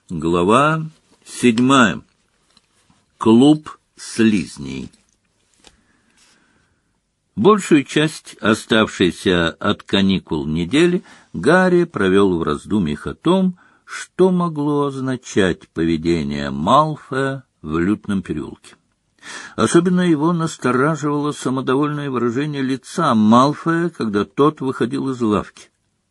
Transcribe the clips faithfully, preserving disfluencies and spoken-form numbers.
Глава седьмая. Клуб слизней. Большую часть оставшейся от каникул недели Гарри провел в раздумьях о том, что могло означать поведение Малфоя в Лютном переулке. Особенно его настораживало самодовольное выражение лица Малфоя, когда тот выходил из лавки.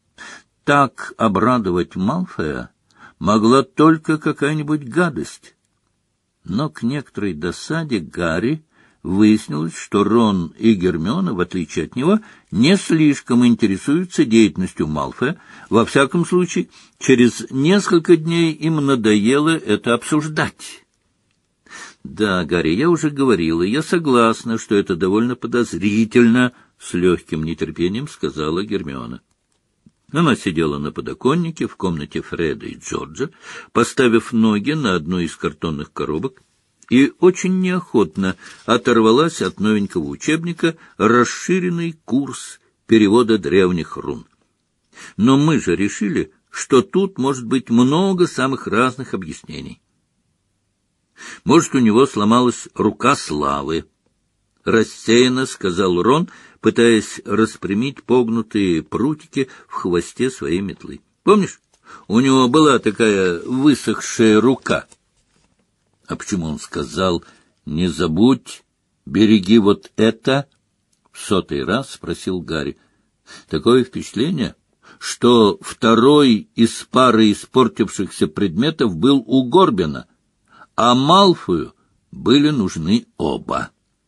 Так обрадовать Малфоя могла только какая-нибудь гадость. Но к некоторой досаде Гарри выяснилось, что Рон и Гермиона, в отличие от него, не слишком интересуются деятельностью Малфоя. Во всяком случае, через несколько дней им надоело это обсуждать. «Да, Гарри, я уже говорила, я согласна, что это довольно подозрительно», — с легким нетерпением сказала Гермиона. Она сидела на подоконнике в комнате Фреда и Джорджа, поставив ноги на одну из картонных коробок, и очень неохотно оторвалась от новенького учебника «Расширенный курс перевода древних рун». Но мы же решили, что тут может быть много самых разных объяснений. Может, у него сломалась рука славы, — рассеянно сказал Рон, пытаясь распрямить погнутые прутики в хвосте своей метлы. Помнишь, у него была такая высохшая рука? — А почему он сказал «не забудь, береги вот это»? — в сотый раз спросил Гарри. Такое впечатление, что второй из пары испортившихся предметов был у Горбина, а Малфою были нужны оба.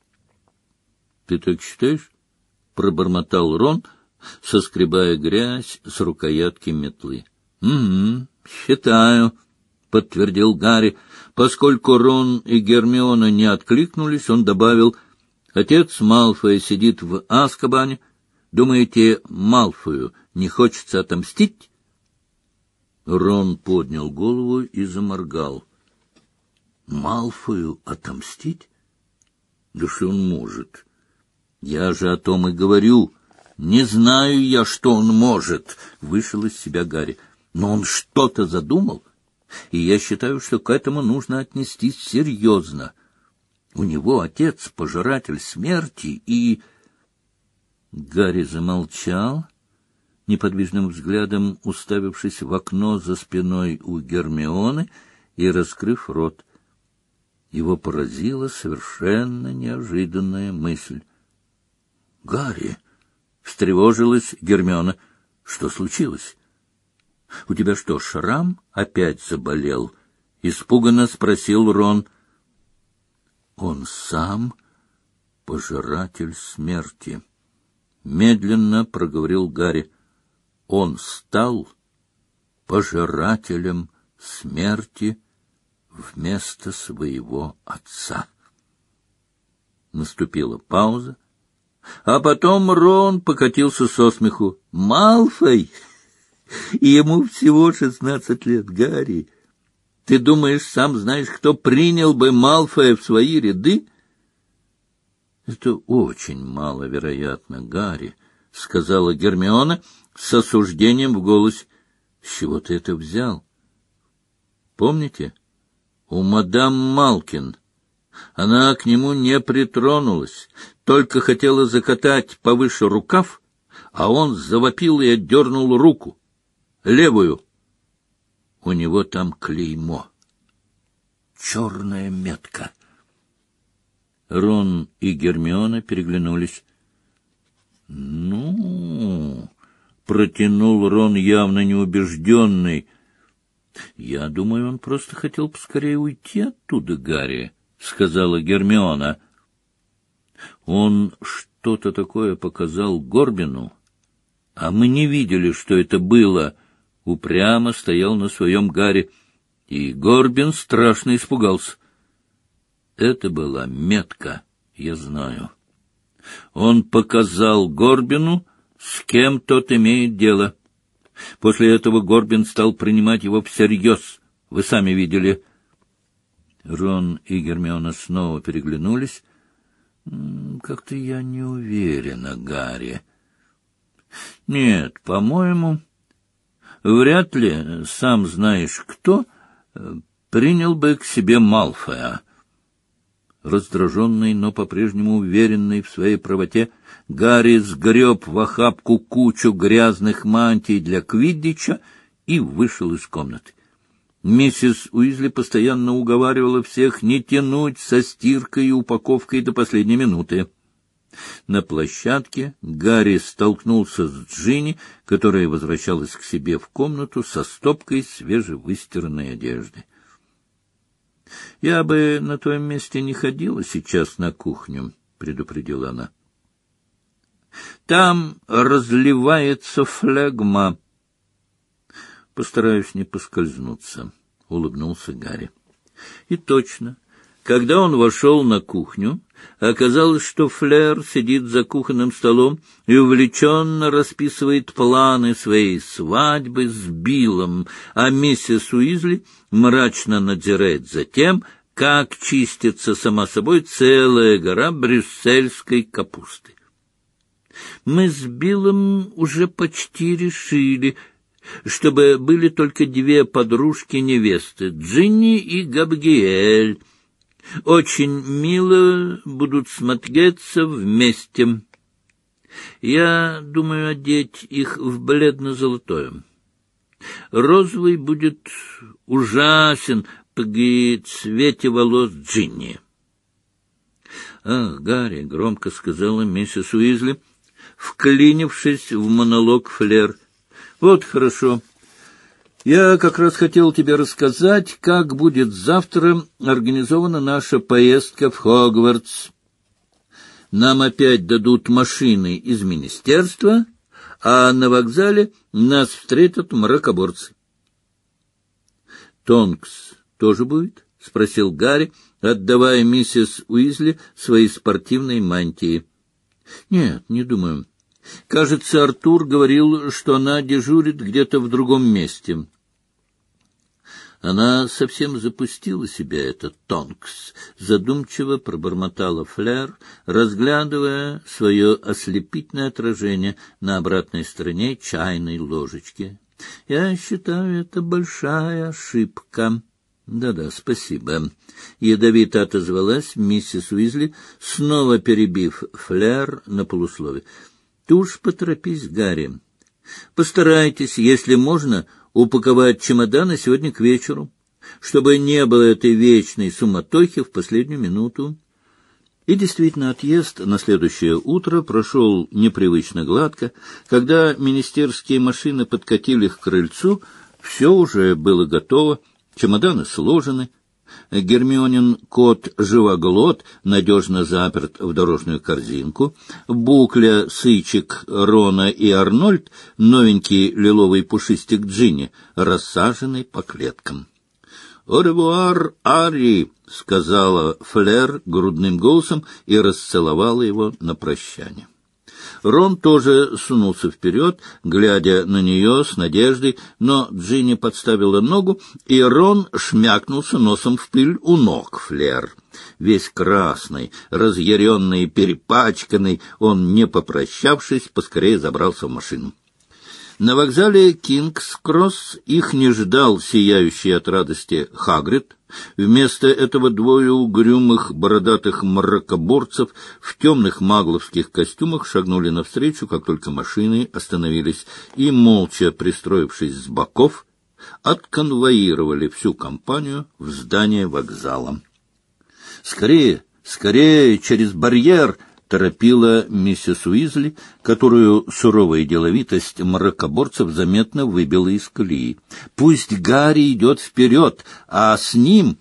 — Ты так считаешь? — пробормотал Рон, соскребая грязь с рукоятки метлы. — Угу, считаю, — подтвердил Гарри. Поскольку Рон и Гермиона не откликнулись, он добавил: — Отец Малфоя сидит в Азкабане. Думаете, Малфою не хочется отомстить? Рон поднял голову и заморгал. — Малфою отомстить? Да что он может? Я же о том и говорю. Не знаю я, что он может, — вышел из себя Гарри. Но он что-то задумал, и я считаю, что к этому нужно отнестись серьезно. У него отец — пожиратель смерти, и... Гарри замолчал, неподвижным взглядом уставившись в окно за спиной у Гермионы и раскрыв рот. Его поразила совершенно неожиданная мысль. — Гарри! — встревожилась Гермиона. — Что случилось? — У тебя что, шрам опять заболел? — испуганно спросил Рон. — Он сам пожиратель смерти, — медленно проговорил Гарри. — Он стал пожирателем смерти вместо своего отца. Наступила пауза, а потом Рон покатился со смеху. — Малфой! Ему всего шестнадцать лет, Гарри. Ты думаешь, сам знаешь, кто принял бы Малфоя в свои ряды? — Это очень маловероятно, Гарри, — сказала Гермиона с осуждением в голосе. — С чего ты это взял? Помните, у мадам Малкин она к нему не притронулась, только хотела закатать повыше рукав, а он завопил и отдернул руку, левую. У него там клеймо. Черная метка. Рон и Гермиона переглянулись. — Ну, — протянул Рон, явно неубежденный. — Я думаю, он просто хотел поскорее уйти оттуда, Гарри, — сказала Гермиона. Он что-то такое показал Горбину, а мы не видели, что это было. Упрямо стоял на своем Гарри, и Горбин страшно испугался. Это была метка, я знаю. Он показал Горбину, с кем тот имеет дело. После этого Горбин стал принимать его всерьез. Вы сами видели. Рон и Гермиона снова переглянулись. — Как-то я не уверена, Гарри. — Нет, по-моему, вряд ли, сам знаешь кто, принял бы к себе Малфоя. Раздраженный, но по-прежнему уверенный в своей правоте, Гарри сгреб в охапку кучу грязных мантий для квиддича и вышел из комнаты. Миссис Уизли постоянно уговаривала всех не тянуть со стиркой и упаковкой до последней минуты. На площадке Гарри столкнулся с Джинни, которая возвращалась к себе в комнату со стопкой свежевыстиранной одежды. — Я бы на твоем месте не ходила сейчас на кухню, — предупредила она. — Там разливается флегма. — Постараюсь не поскользнуться, — улыбнулся Гарри. И точно, когда он вошел на кухню, оказалось, что Флер сидит за кухонным столом и увлеченно расписывает планы своей свадьбы с Биллом, а миссис Уизли мрачно надзирает за тем, как чистится сама собой целая гора брюссельской капусты. Мы с Биллом уже почти решили, чтобы были только две подружки-невесты, Джинни и Габриэль. Очень мило будут смотреться вместе. Я думаю одеть их в бледно-золотое. Розовый будет ужасен при цвете волос Джинни. — Ах, Гарри, — громко сказала миссис Уизли, вклинившись в монолог Флер. — Вот хорошо. Я как раз хотел тебе рассказать, как будет завтра организована наша поездка в Хогвартс. Нам опять дадут машины из министерства, а на вокзале нас встретят мракоборцы. — Тонкс тоже будет? — спросил Гарри, отдавая миссис Уизли свои спортивные мантии. — Нет, не думаю. Кажется, Артур говорил, что она дежурит где-то в другом месте. Она совсем запустила себя, эта Тонкс, задумчиво пробормотала Флер, разглядывая свое ослепительное отражение на обратной стороне чайной ложечки. Я считаю, это большая ошибка. Да-да, спасибо. Ядовито отозвалась миссис Уизли, снова перебив Флер на полуслове. Ты уж поторопись, Гарри. Постарайтесь, если можно, упаковать чемоданы сегодня к вечеру, чтобы не было этой вечной суматохи в последнюю минуту. И действительно, отъезд на следующее утро прошел непривычно гладко. Когда министерские машины подкатили к крыльцу, все уже было готово, чемоданы сложены. Гермионин кот Живоглот надежно заперт в дорожную корзинку, Букля, Сычек, Рона и Арнольд, новенький лиловый пушистик Джинни, рассаженный по клеткам. «О ревуар, Ари!» — сказала Флер грудным голосом и расцеловала его на прощание. Рон тоже сунулся вперед, глядя на нее с надеждой, но Джинни подставила ногу, и Рон шмякнулся носом в пыль у ног Флер. Весь красный, разъяренный и перепачканный, он, не попрощавшись, поскорее забрался в машину. На вокзале Кингс-Кросс их не ждал сияющий от радости Хагрид. Вместо этого двое угрюмых бородатых мракоборцев в темных магловских костюмах шагнули навстречу, как только машины остановились, и, молча пристроившись с боков, отконвоировали всю компанию в здание вокзала. «Скорее, скорее, через барьер!» — торопила миссис Уизли, которую суровая деловитость мракоборцев заметно выбила из колеи. «Пусть Гарри идет вперед, а с ним...»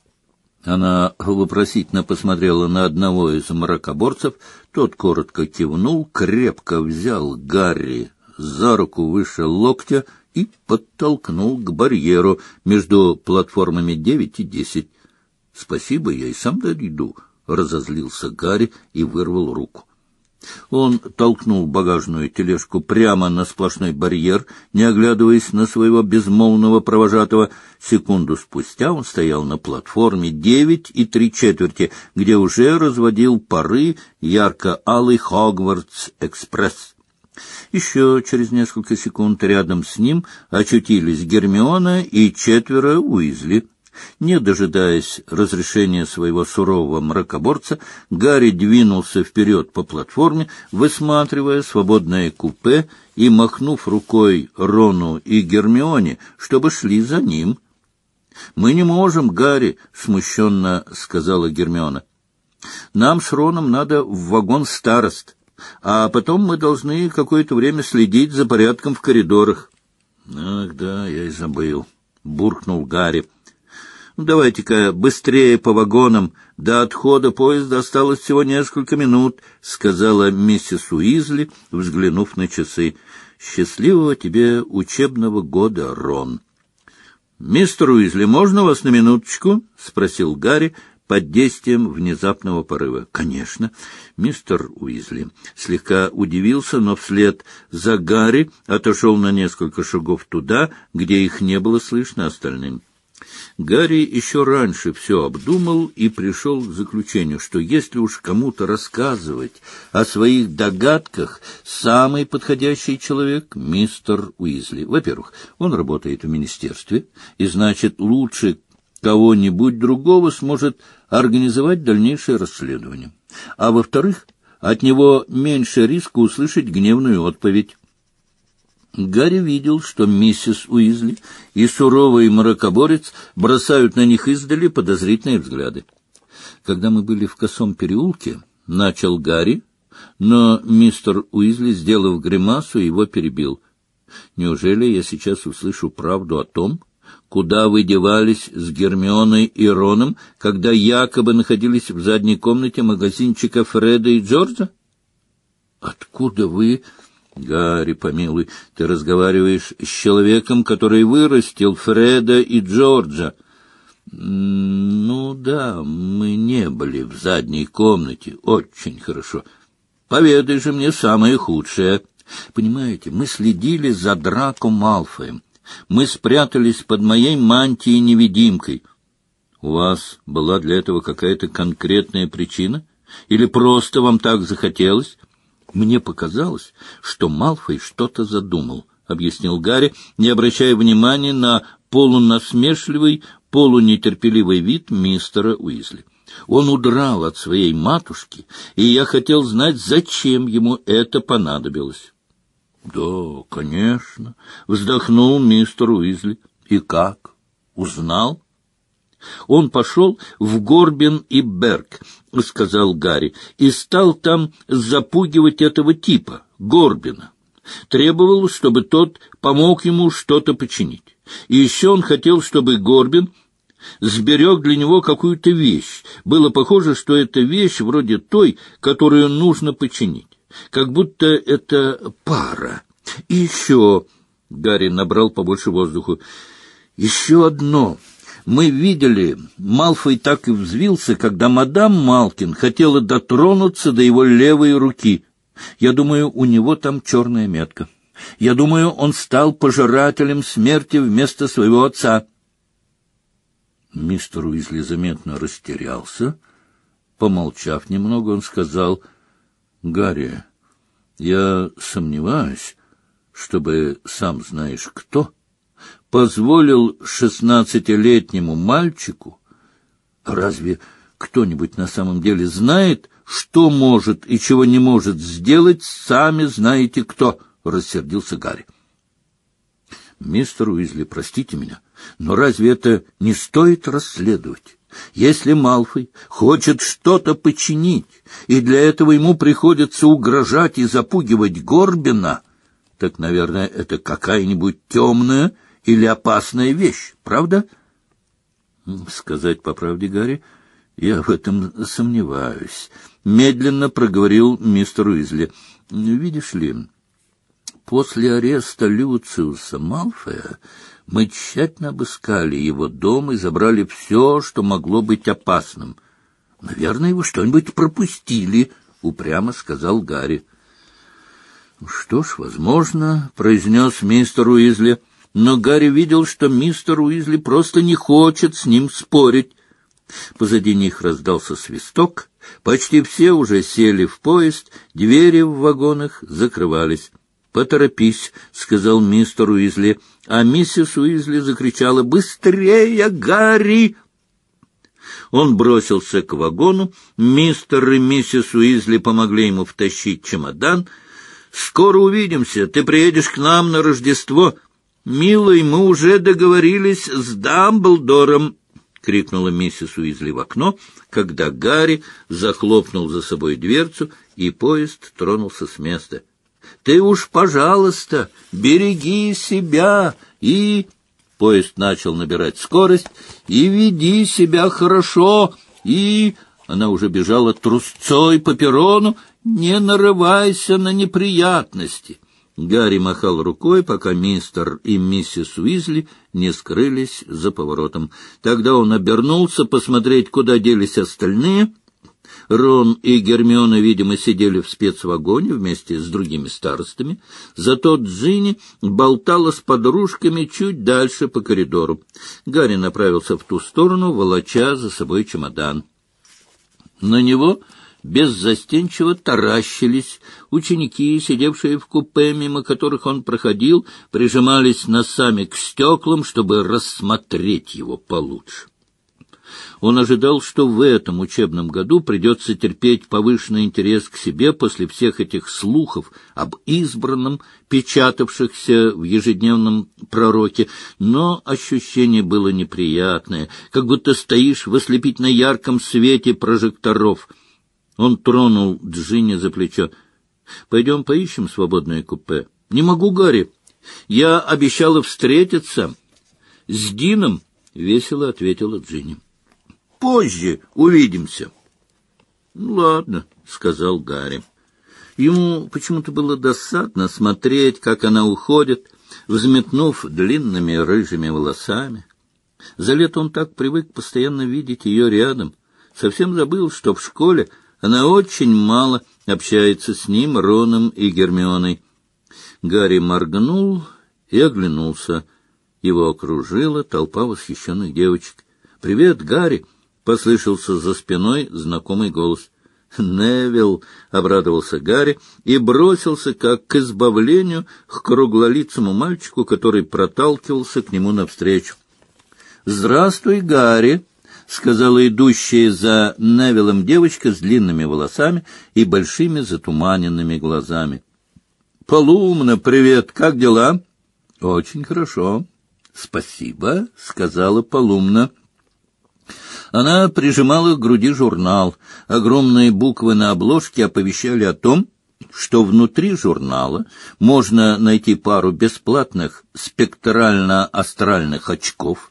Она вопросительно посмотрела на одного из мракоборцев. Тот коротко кивнул, крепко взял Гарри за руку выше локтя и подтолкнул к барьеру между платформами девять и десять. «Спасибо, я и сам дойду», — разозлился Гарри и вырвал руку. Он толкнул багажную тележку прямо на сплошной барьер, не оглядываясь на своего безмолвного провожатого. Секунду спустя он стоял на платформе девять и три четверти, где уже разводил пары ярко-алый Хогвартс-экспресс. Еще через несколько секунд рядом с ним очутились Гермиона и четверо Уизли. Не дожидаясь разрешения своего сурового мракоборца, Гарри двинулся вперед по платформе, высматривая свободное купе и махнув рукой Рону и Гермионе, чтобы шли за ним. — Мы не можем, Гарри, — смущенно сказала Гермиона. — Нам с Роном надо в вагон старост, а потом мы должны какое-то время следить за порядком в коридорах. — Ах, да, я и забыл, — буркнул Гарри. — Давайте-ка быстрее по вагонам. До отхода поезда осталось всего несколько минут, — сказала миссис Уизли, взглянув на часы. — Счастливого тебе учебного года, Рон. — Мистер Уизли, можно вас на минуточку? — спросил Гарри под действием внезапного порыва. — Конечно. Мистер Уизли слегка удивился, но вслед за Гарри отошел на несколько шагов туда, где их не было слышно остальным. Гарри еще раньше все обдумал и пришел к заключению, что если уж кому-то рассказывать о своих догадках, самый подходящий человек — мистер Уизли. Во-первых, он работает в министерстве, и, значит, лучше кого-нибудь другого сможет организовать дальнейшее расследование. А во-вторых, от него меньше риска услышать гневную отповедь. Гарри видел, что миссис Уизли и суровый мракоборец бросают на них издали подозрительные взгляды. Когда мы были в косом переулке, начал Гарри, но мистер Уизли, сделав гримасу, его перебил. Неужели я сейчас услышу правду о том, куда вы девались с Гермионой и Роном, когда якобы находились в задней комнате магазинчика Фреда и Джорджа? Откуда вы... Гарри, помилуй, ты разговариваешь с человеком, который вырастил Фреда и Джорджа. Ну да, мы не были в задней комнате. Очень хорошо. Поведай же мне самое худшее. Понимаете, мы следили за Драко Малфоем. Мы спрятались под моей мантией-невидимкой. У вас была для этого какая-то конкретная причина? Или просто вам так захотелось? Мне показалось, что Малфой что-то задумал, — объяснил Гарри, не обращая внимания на полунасмешливый, полунетерпеливый вид мистера Уизли. Он удрал от своей матушки, и я хотел знать, зачем ему это понадобилось. — Да, конечно, — вздохнул мистер Уизли. — И как? Узнал? — Он пошел в Горбин и Берг, — сказал Гарри, — и стал там запугивать этого типа, Горбина. Требовал, чтобы тот помог ему что-то починить. И еще он хотел, чтобы Горбин сберег для него какую-то вещь. Было похоже, что это вещь вроде той, которую нужно починить. Как будто это пара. И еще... Гарри набрал побольше воздуху. Еще одно... Мы видели, Малфой так и взвился, когда мадам Малкин хотела дотронуться до его левой руки. Я думаю, у него там черная метка. Я думаю, он стал пожирателем смерти вместо своего отца. Мистер Уизли заметно растерялся. Помолчав немного, он сказал: — Гарри, я сомневаюсь, чтобы, сам знаешь кто, позволил шестнадцатилетнему мальчику... Разве кто-нибудь на самом деле знает, что может и чего не может сделать, сами знаете кто? — рассердился Гарри. — Мистер Уизли, простите меня, но разве это не стоит расследовать? Если Малфой хочет что-то починить, и для этого ему приходится угрожать и запугивать Горбина, так, наверное, это какая-нибудь темная или опасная вещь, правда? Сказать по правде, Гарри, я в этом сомневаюсь. Медленно проговорил мистер Уизли. Видишь ли, после ареста Люциуса Малфоя мы тщательно обыскали его дом и забрали все, что могло быть опасным. Наверное, вы что-нибудь пропустили, упрямо сказал Гарри. Что ж, возможно, произнес мистер Уизли. Но Гарри видел, что мистер Уизли просто не хочет с ним спорить. Позади них раздался свисток. Почти все уже сели в поезд, двери в вагонах закрывались. «Поторопись», — сказал мистер Уизли, а миссис Уизли закричала: «Быстрее, Гарри!» Он бросился к вагону, мистер и миссис Уизли помогли ему втащить чемодан. «Скоро увидимся, ты приедешь к нам на Рождество. Милый, мы уже договорились с Дамблдором», — крикнула миссис Уизли в окно, когда Гарри захлопнул за собой дверцу, и поезд тронулся с места. «Ты уж, пожалуйста, береги себя и...» Поезд начал набирать скорость. «И веди себя хорошо, и...» Она уже бежала трусцой по перрону. «Не нарывайся на неприятности». Гарри махал рукой, пока мистер и миссис Уизли не скрылись за поворотом. Тогда он обернулся посмотреть, куда делись остальные. Рон и Гермиона, видимо, сидели в спецвагоне вместе с другими старостами. Зато Джинни болтала с подружками чуть дальше по коридору. Гарри направился в ту сторону, волоча за собой чемодан. На него беззастенчиво таращились ученики, сидевшие в купе, мимо которых он проходил, прижимались носами к стеклам, чтобы рассмотреть его получше. Он ожидал, что в этом учебном году придется терпеть повышенный интерес к себе после всех этих слухов об избранном, печатавшихся в ежедневном пророке, но ощущение было неприятное, как будто стоишь в ослепительно ярком свете прожекторов. Он тронул Джинни за плечо. «Пойдем поищем свободное купе». «Не могу, Гарри. Я обещала встретиться с Дином», — весело ответила Джинни. «Позже увидимся». «Ну, ладно», — сказал Гарри. Ему почему-то было досадно смотреть, как она уходит, взметнув длинными рыжими волосами. За лето он так привык постоянно видеть ее рядом. Совсем забыл, что в школе она очень мало общается с ним, Роном и Гермионой. Гарри моргнул и оглянулся. Его окружила толпа восхищенных девочек. «Привет, Гарри!» — послышался за спиной знакомый голос. «Невилл!» — обрадовался Гарри и бросился, как к избавлению, к круглолицому мальчику, который проталкивался к нему навстречу. «Здравствуй, Гарри!» — сказала идущая за Невиллом девочка с длинными волосами и большими затуманенными глазами. «Полумна, привет! Как дела?» «Очень хорошо». «Спасибо», — сказала Полумна. Она прижимала к груди журнал. Огромные буквы на обложке оповещали о том, что внутри журнала можно найти пару бесплатных спектрально-астральных очков.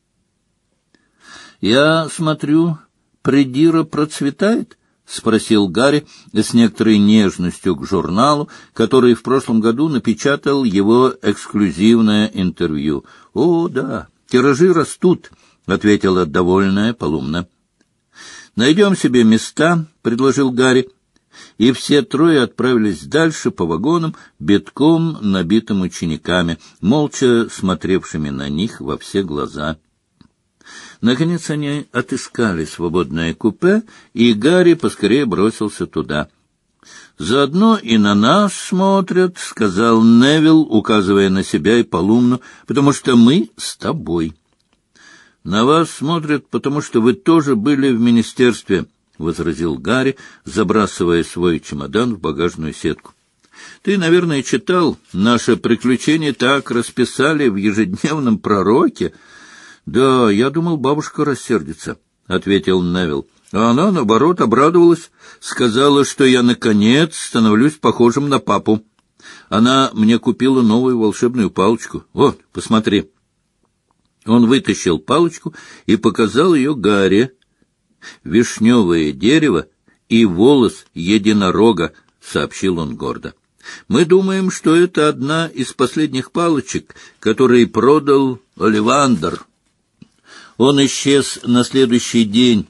«Я смотрю, придира процветает?» — спросил Гарри с некоторой нежностью к журналу, который в прошлом году напечатал его эксклюзивное интервью. «О, да, тиражи растут», — ответила довольная Полумна. «Найдем себе места», — предложил Гарри, и все трое отправились дальше по вагонам, битком набитым учениками, молча смотревшими на них во все глаза. Наконец они отыскали свободное купе, и Гарри поскорее бросился туда. «Заодно и на нас смотрят», — сказал Невилл, указывая на себя и Полумну, — «потому что мы с тобой». «На вас смотрят, потому что вы тоже были в министерстве», — возразил Гарри, забрасывая свой чемодан в багажную сетку. «Ты, наверное, читал, наше приключение так расписали в ежедневном пророке». «Да, я думал, бабушка рассердится», — ответил Невилл. А она, наоборот, обрадовалась, сказала, что я, наконец, становлюсь похожим на папу. Она мне купила новую волшебную палочку. Вот, посмотри». Он вытащил палочку и показал ее Гарри. «Вишневое дерево и волос единорога», — сообщил он гордо. «Мы думаем, что это одна из последних палочек, которые продал Оливандер». Он исчез на следующий день.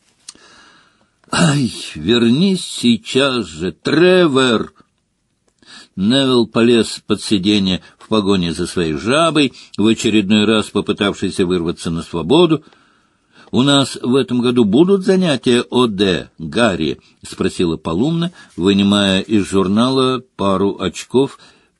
«Ай, вернись сейчас же, Тревор!» Невилл полез под сиденье в погоне за своей жабой, в очередной раз попытавшийся вырваться на свободу. «У нас в этом году будут занятия О Д, Гарри?» — спросила Полумна, вынимая из журнала пару очков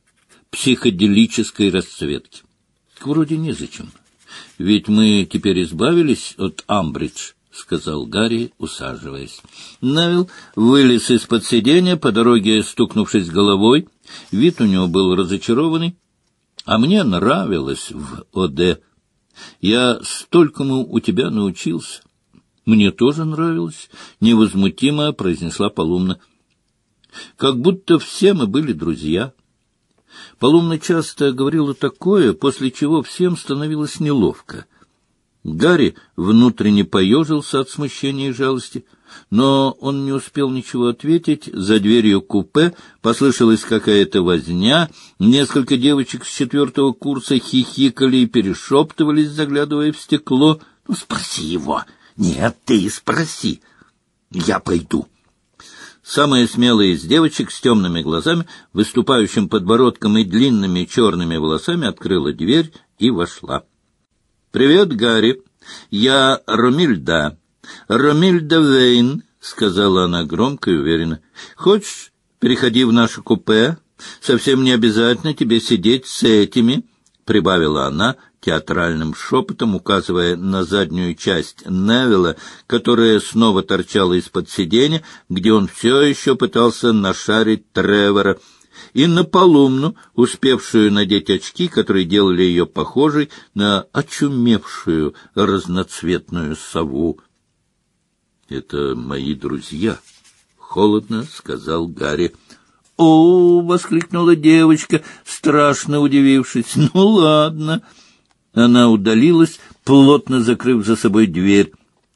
психоделической расцветки. Вроде незачем. Ведь мы теперь избавились от Амбридж, — сказал Гарри, усаживаясь. Невилл вылез из-под сиденья, по дороге стукнувшись головой. Вид у него был разочарованный. А мне нравилось в ОД. Я столькому у тебя научился. Мне тоже нравилось, — невозмутимо произнесла Полумна. Как будто все мы были друзья. Полумна часто говорила такое, после чего всем становилось неловко. Гарри внутренне поежился от смущения и жалости, но он не успел ничего ответить. За дверью купе послышалась какая-то возня, несколько девочек с четвертого курса хихикали и перешептывались, заглядывая в стекло. — Ну, спроси его. — Нет, ты спроси. Я пойду. Самая смелая из девочек с темными глазами, выступающим подбородком и длинными черными волосами открыла дверь и вошла. — Привет, Гарри. Я Ромильда. Ромильда Вейн, — сказала она громко и уверенно. — Хочешь, переходи в наше купе? Совсем не обязательно тебе сидеть с этими, — прибавила она театральным шепотом, указывая на заднюю часть Невилла, которая снова торчала из-под сиденья, где он все еще пытался нашарить Тревора, и на Полумну, успевшую надеть очки, которые делали ее похожей на очумевшую разноцветную сову. — Это мои друзья, — холодно сказал Гарри. — О! — воскликнула девочка, страшно удивившись. — Ну, ладно. Она удалилась, плотно закрыв за собой дверь.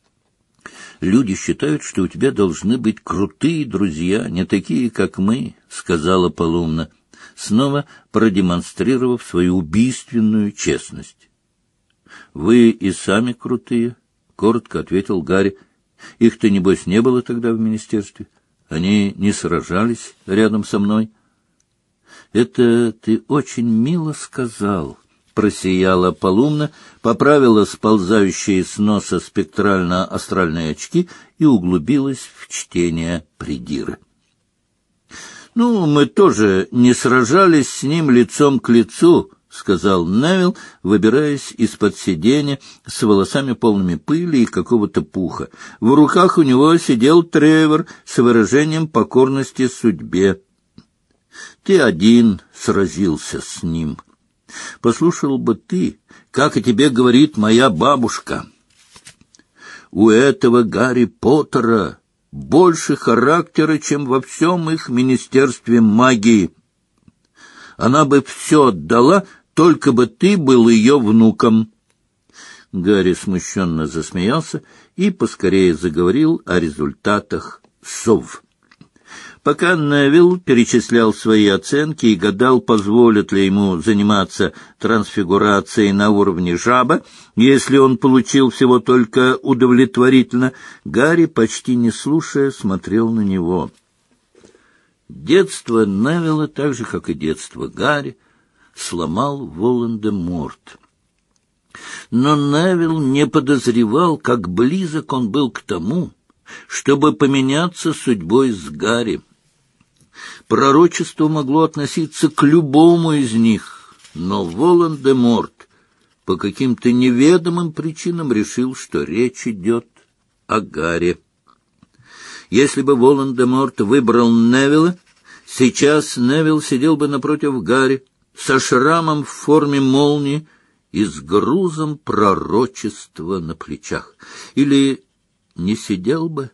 — Люди считают, что у тебя должны быть крутые друзья, не такие, как мы, — сказала Полумна, снова продемонстрировав свою убийственную честность. — Вы и сами крутые, — коротко ответил Гарри. — Их-то, небось, не было тогда в министерстве. Они не сражались рядом со мной. — Это ты очень мило сказал, — просияла Полумна, поправила сползающие с носа спектрально-астральные очки и углубилась в чтение придиры. — Ну, мы тоже не сражались с ним лицом к лицу, — сказал Невилл, выбираясь из-под сиденья с волосами полными пыли и какого-то пуха. В руках у него сидел Тревор с выражением покорности судьбе. — Ты один сразился с ним. Послушал бы ты, как о тебе говорит моя бабушка. У этого Гарри Поттера больше характера, чем во всем их министерстве магии. Она бы все отдала, только бы ты был ее внуком. Гарри смущенно засмеялся и поскорее заговорил о результатах сов. Пока Невилл перечислял свои оценки и гадал, позволят ли ему заниматься трансфигурацией на уровне жаба, если он получил всего только удовлетворительно, Гарри, почти не слушая, смотрел на него. Детство Невилла, так же, как и детство Гарри, сломал Волан-де-Морт. Но Невилл не подозревал, как близок он был к тому, чтобы поменяться судьбой с Гарри. Пророчество могло относиться к любому из них, но Волан-де-Морт по каким-то неведомым причинам решил, что речь идет о Гарри. Если бы Волан-де-Морт выбрал Невилла, сейчас Невилл сидел бы напротив Гарри, со шрамом в форме молнии и с грузом пророчества на плечах. Или не сидел бы?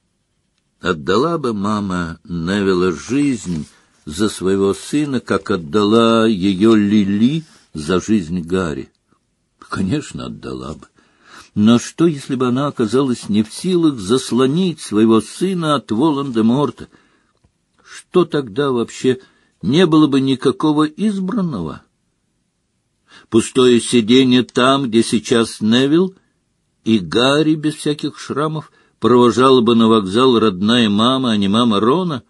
Отдала бы мама Невилла жизнь за своего сына, как отдала ее Лили за жизнь Гарри? Конечно, отдала бы. Но что, если бы она оказалась не в силах заслонить своего сына от Волан-де-Морта? Что тогда вообще не было бы никакого избранного? Пустое сиденье там, где сейчас Невилл, и Гарри без всяких шрамов провожала бы на вокзал родная мама, а не мама Рона.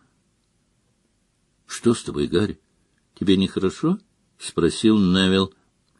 — Что с тобой, Гарри? Тебе нехорошо? — спросил Невилл.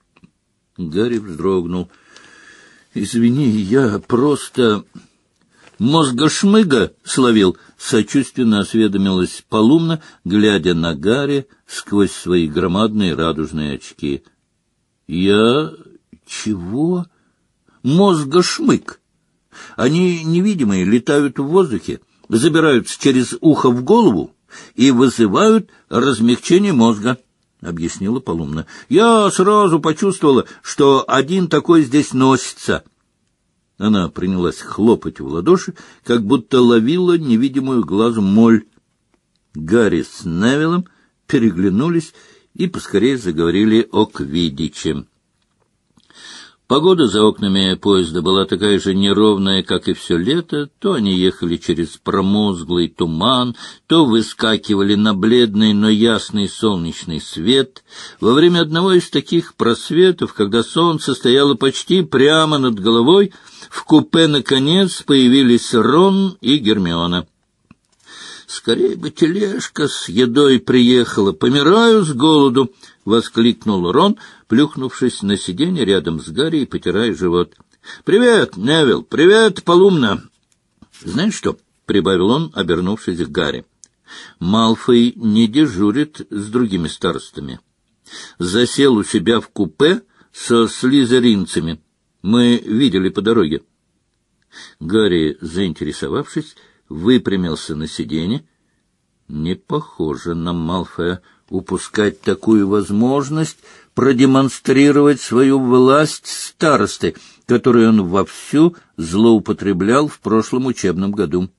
Гарри вздрогнул. — Извини, я просто... мозга-шмыга словил? — сочувственно осведомилась Полумна, глядя на Гарри сквозь свои громадные радужные очки. — Я... чего? Мозга-шмык. Они невидимые, летают в воздухе, забираются через ухо в голову и вызывают размягчение мозга, — объяснила Полумна. — Я сразу почувствовала, что один такой здесь носится. Она принялась хлопать в ладоши, как будто ловила невидимую глазом моль. Гарри с Невиллом переглянулись и поскорее заговорили о Квиддиче. Погода за окнами поезда была такая же неровная, как и все лето. То они ехали через промозглый туман, то выскакивали на бледный, но ясный солнечный свет. Во время одного из таких просветов, когда солнце стояло почти прямо над головой, в купе, наконец, появились Рон и Гермиона. «Скорей бы тележка с едой приехала, помираю с голоду!» — воскликнул Рон, плюхнувшись на сиденье рядом с Гарри и потирая живот. «Привет, Невилл! Привет, Полумна!» «Знаешь что?» — прибавил он, обернувшись к Гарри. «Малфой не дежурит с другими старостами. Засел у себя в купе со слизеринцами. Мы видели по дороге». Гарри, заинтересовавшись, выпрямился на сиденье. Не похоже на Малфоя упускать такую возможность продемонстрировать свою власть старосты, которую он вовсю злоупотреблял в прошлом учебном году.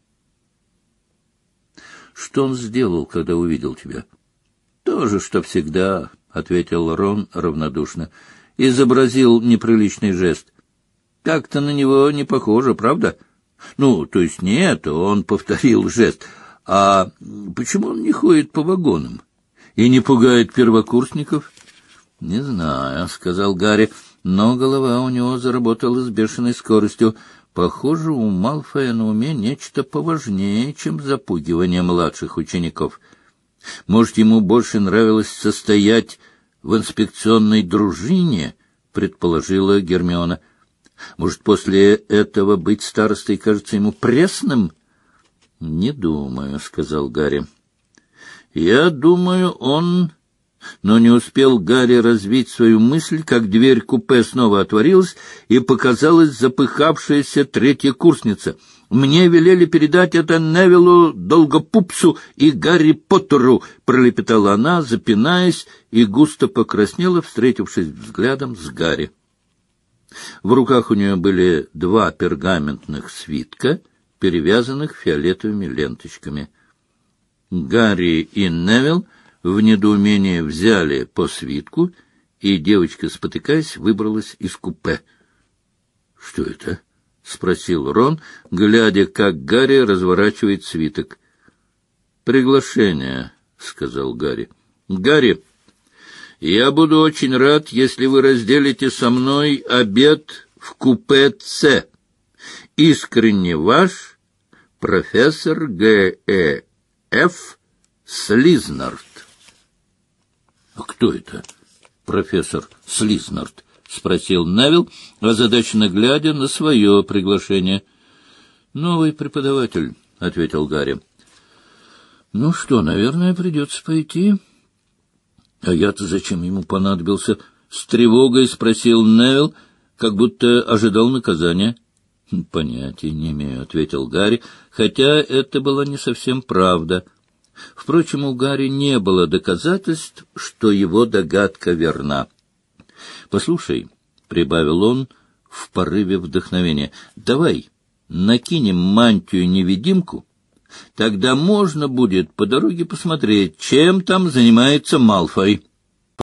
— Что он сделал, когда увидел тебя? — То же, что всегда, — ответил Рон равнодушно. — Изобразил неприличный жест. — Как-то на него не похоже, правда? — Ну, то есть нет, он повторил жест. А почему он не ходит по вагонам и не пугает первокурсников? — Не знаю, — сказал Гарри, но голова у него заработала с бешеной скоростью. Похоже, у Малфоя на уме нечто поважнее, чем запугивание младших учеников. Может, ему больше нравилось состоять в инспекционной дружине, предположила Гермиона. Может, после этого быть старостой кажется ему пресным? — Не думаю, — сказал Гарри. — Я думаю, он... Но не успел Гарри развить свою мысль, как дверь купе снова отворилась, и показалась запыхавшаяся третья курсница. «Мне велели передать это Невиллу Долгопупсу и Гарри Поттеру», — пролепетала она, запинаясь, и густо покраснела, встретившись взглядом с Гарри. В руках у нее были два пергаментных свитка, перевязанных фиолетовыми ленточками. Гарри и Невилл в недоумении взяли по свитку, и девочка, спотыкаясь, выбралась из купе. — Что это? — спросил Рон, глядя, как Гарри разворачивает свиток. — Приглашение, — сказал Гарри. — Гарри, я буду очень рад, если вы разделите со мной обед в купе С. Искренне ваш, профессор Г Э Ф Слизнард. — А кто это, профессор Слизнард? — спросил Невилл, озадаченно глядя на свое приглашение. — Новый преподаватель, — ответил Гарри. — Ну что, наверное, придется пойти. — А я-то зачем ему понадобился? — с тревогой спросил Невилл, как будто ожидал наказания. — Понятия не имею, — ответил Гарри, хотя это была не совсем правда. Впрочем, у Гарри не было доказательств, что его догадка верна. — Послушай, — прибавил он в порыве вдохновения, — давай накинем мантию-невидимку, тогда можно будет по дороге посмотреть, чем там занимается Малфой.